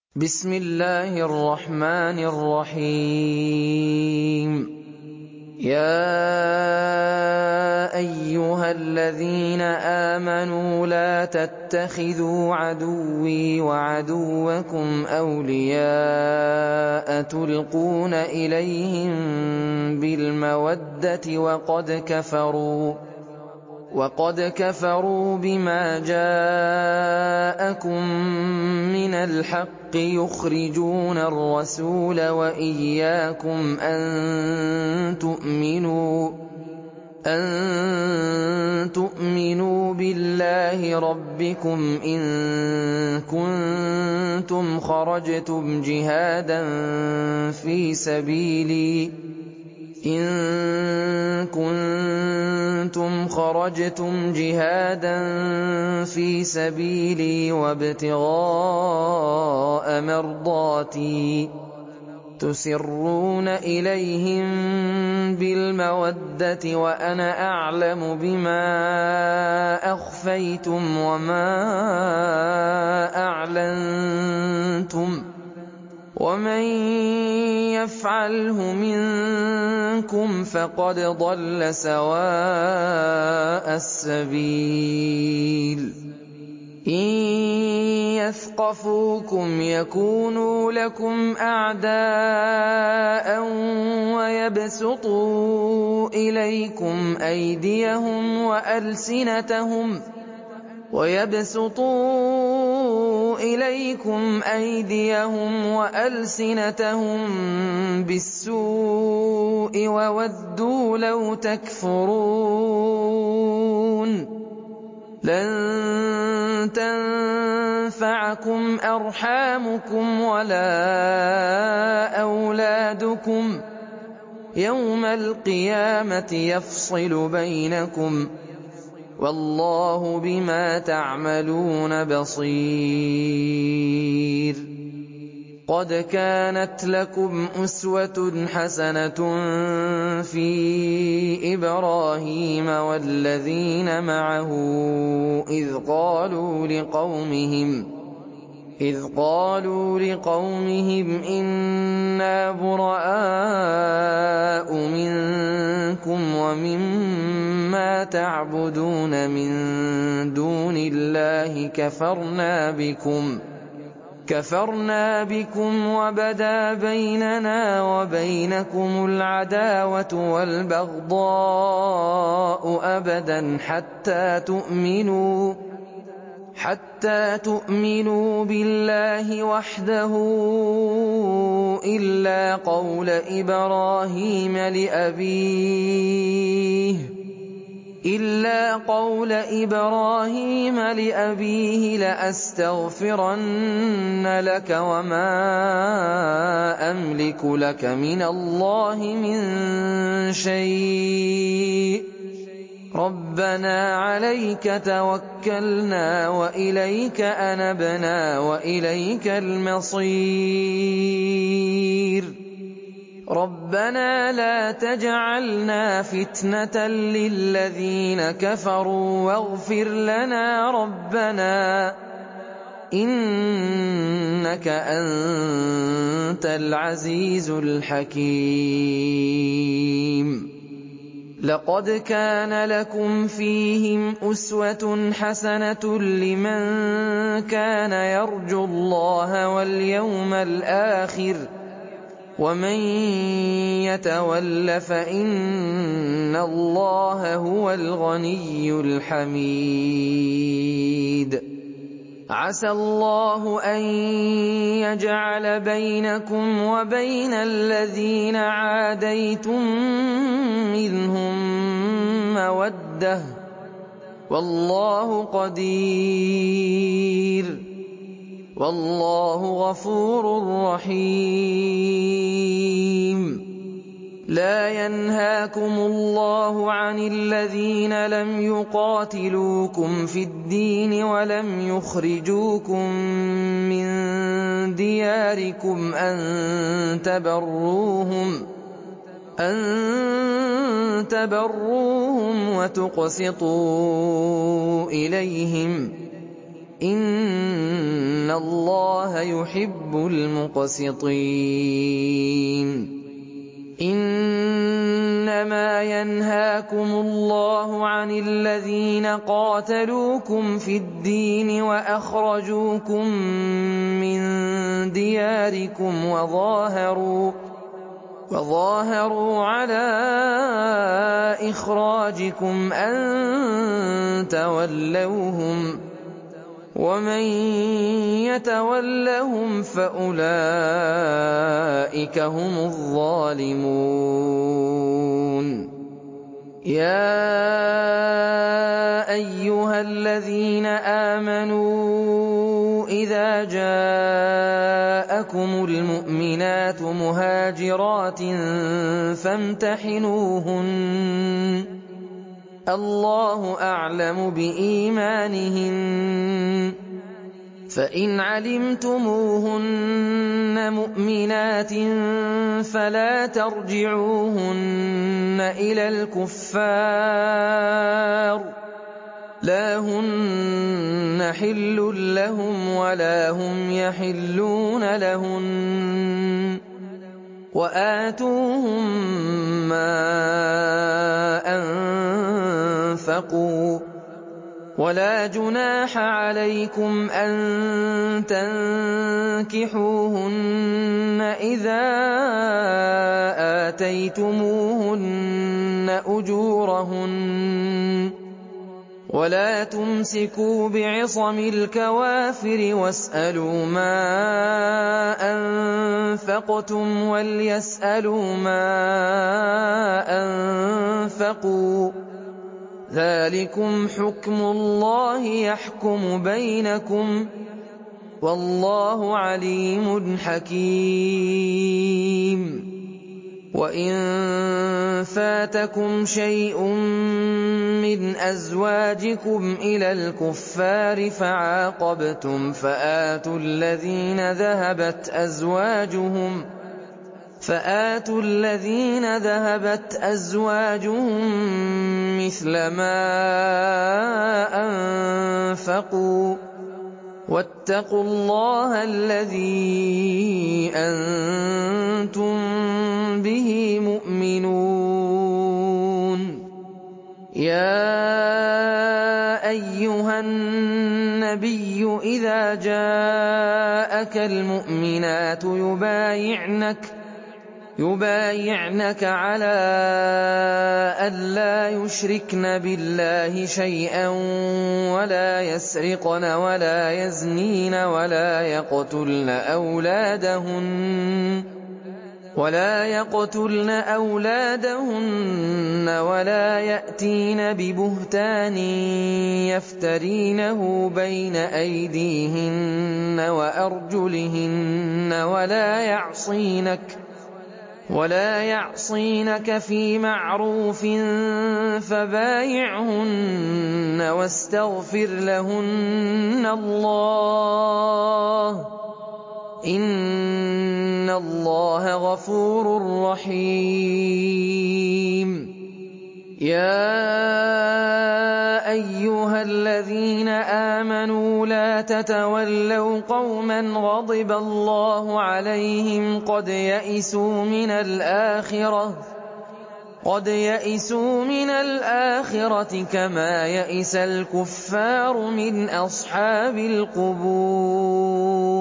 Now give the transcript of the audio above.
بسم الله الرحمن الرحيم. يا أيها الذين آمنوا لا تتخذوا عدوي وعدوكم أولياء تلقون إليهم بالمودة وقد كفروا بما جاءكم من الحق يخرجون الرسول وإياكم أن تؤمنوا بالله ربكم إن كنتم خرجتم جهادا في سبيلي وابتغاء مرضاتي تسرون إليهم بالمودة وأنا أعلم بما أخفيتم وما أعلنتم ومن يفعله منكم فقد ضل سواء السبيل. إن يثقفوكم يكونوا لكم أعداء ويبسطوا إليكم أيديهم وألسنتهم بالسوء وودوا لو تكفرون. لن تنفعكم أرحامكم ولا أولادكم يوم القيامة يفصل بينكم والله بما تعملون بصير. قد كانت لكم أسوة حسنة في إبراهيم والذين معه إذ قالوا لقومهم إنا براء منكم ومما تعبدون من دون الله كفرنا بكم وبدا بيننا وبينكم العداوة والبغضاء أبدا حتى تؤمنوا بالله وحده إلا قول إبراهيم لأبيه لأستغفرن لك وما أملك لك من الله من شيء ربنا عليك توكلنا وإليك أنبنا وإليك المصير. ربنا لا تجعلنا فتنة للذين كفروا واغفر لنا ربنا إنك أنت العزيز الحكيم. لقد كان لكم فيهم أسوة حسنة لمن كان يرجو الله واليوم الآخر ومن يتول فإن الله هو الغني الحميد. عسى الله أن يجعل بينكم وبين الذين عاديتم منهم مودة والله قدير والله غفور رحيم. لا ينهاكم الله عن الذين لم يقاتلوكم في الدين ولم يخرجوكم من دياركم أن تبروهم وتقسطوا إليهم إِنَّ اللَّهَ يُحِبُّ الْمُقْسِطِينَ إِنَّمَا يَنْهَاكُمُ اللَّهُ عَنِ الَّذِينَ قَاتَلُوكُمْ فِي الدِّينِ وَأَخْرَجُوكُم مِّن دِيَارِكُمْ وَظَاهَرُوا عَلَىٰ إِخْرَاجِكُمْ أَن تَوَلَّوْهُمْ ۚ وَمَن يَتَوَلَّهُمْ فَأُولَٰئِكَ هُمُ الظَّالِمُونَ يَا أَيُّهَا الَّذِينَ آمَنُوا إِذَا جَاءَكُمُ الْمُؤْمِنَاتُ مُهَاجِرَاتٍ فَامْتَحِنُوهُنَّ ۖ اللَّهُ أَعْلَمُ بِإِيمَانِهِنَّ ۖ فَإِنْ عَلِمْتُمُوهُنَّ مُؤْمِنَاتٍ فَلَا تَرْجِعُوهُنَّ إِلَى الْكُفَّارِ ۖ لَا هُنَّ حِلٌّ لَّهُمْ وَلَا هُمْ يَحِلُّونَ لَهُنَّ ۖ وَآتُوهُم مَّا أَنفَقُوا ۚ وَلَا جُنَاحَ عَلَيْكُمْ أَن تَنكِحُوهُنَّ إِذَا آتَيْتُمُوهُنَّ أُجُورَهُنَّ ۚ وَلَا تُمْسِكُوا بِعِصَمِ الْكَوَافِرِ وَاسْأَلُوا مَا أَنفَقْتُمْ وَلْيَسْأَلُوا مَا أَنفَقُوا ۚ ذَٰلِكُمْ حُكْمُ اللَّهِ يَحْكُمُ بَيْنَكُمْ ۚ وَاللَّهُ عَلِيمٌ حَكِيمٌ وَإِن فَاتَكُمْ شَيْءٌ مِّنْ أَزْوَاجِكُمْ إِلَى الْكُفَّارِ فَعَاقَبْتُمْ فَآتُوا الَّذِينَ ذَهَبَتْ أَزْوَاجُهُم مِّثْلَ مَا أَنفَقُوا ۚ وَاتَّقُوا اللَّهَ الَّذِي أَنتُم بِهِ مُؤْمِنُونَ يَا أَيُّهَا النَّبِيُّ إِذَا جَاءَكَ الْمُؤْمِنَاتُ يُبَايِعْنَكَ عَلَىٰ أَن لَّا يُشْرِكْنَ بِاللَّهِ شَيْئًا وَلَا يَسْرِقْنَ وَلَا يَزْنِينَ وَلَا يَقْتُلْنَ أَوْلَادَهُنَّ وَلَا يَأْتِينَ بِبُهْتَانٍ يَفْتَرِينَهُ بَيْنَ أَيْدِيهِنَّ وَأَرْجُلِهِنَّ وَلَا يَعْصِينَكَ فِي مَعْرُوفٍ فَبَايِعْهُنَّ وَاسْتَغْفِرْ لَهُنَّ اللَّهَ ۖ إِنَّ اللَّهَ غَفُورٌ رَّحِيمٌ يَا أَيُّهَا الَّذِينَ آمَنُوا لَا تَتَوَلَّوْا قَوْمًا غَضِبَ اللَّهُ عَلَيْهِمْ قَدْ يَئِسُوا مِنَ الْآخِرَةِ كَمَا يَئِسَ الْكُفَّارُ مِنْ أَصْحَابِ الْقُبُورِ